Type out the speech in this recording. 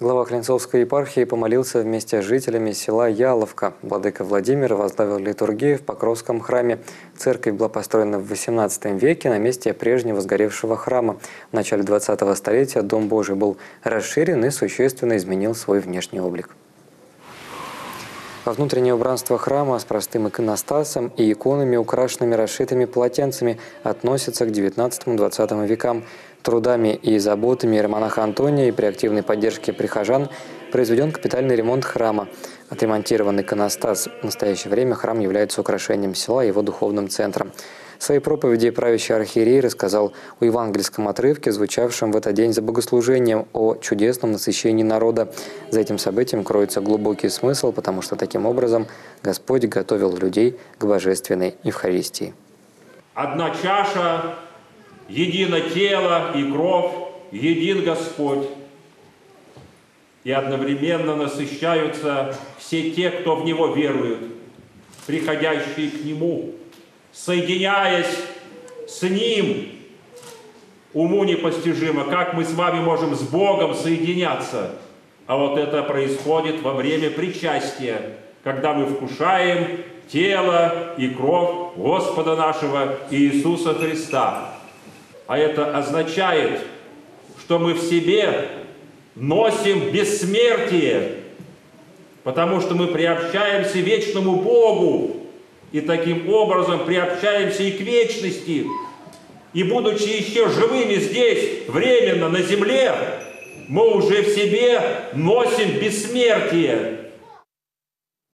Глава Клинцовской епархии помолился вместе с жителями села Яловка. Владыка Владимир возглавил литургию в Покровском храме. Церковь была построена в XVIII веке на месте прежнего сгоревшего храма. В начале 20-го столетия Дом Божий был расширен и существенно изменил свой внешний облик. Во внутреннее убранство храма с простым иконостасом и иконами, украшенными расшитыми полотенцами, относятся к XIX-XX векам. Трудами и заботами иеромонаха Антония и при активной поддержке прихожан произведен капитальный ремонт храма. Отремонтированный иконостас. В настоящее время храм является украшением села и его духовным центром. В своей проповеди правящий архиерей рассказал о евангельском отрывке, звучавшем в этот день за богослужением, о чудесном насыщении народа. За этим событием кроется глубокий смысл, потому что таким образом Господь готовил людей к божественной Евхаристии. Одна чаша, едино тело и кровь, един Господь. И одновременно насыщаются все те, кто в Него верует, приходящие к Нему, соединяясь с Ним. Уму непостижимо, как мы с вами можем с Богом соединяться. А вот это происходит во время причастия, когда мы вкушаем тело и кровь Господа нашего Иисуса Христа. А это означает, что мы в себе носим бессмертие, потому что мы приобщаемся к вечному Богу и таким образом приобщаемся и к вечности. И будучи еще живыми здесь, временно, на земле, мы уже в себе носим бессмертие.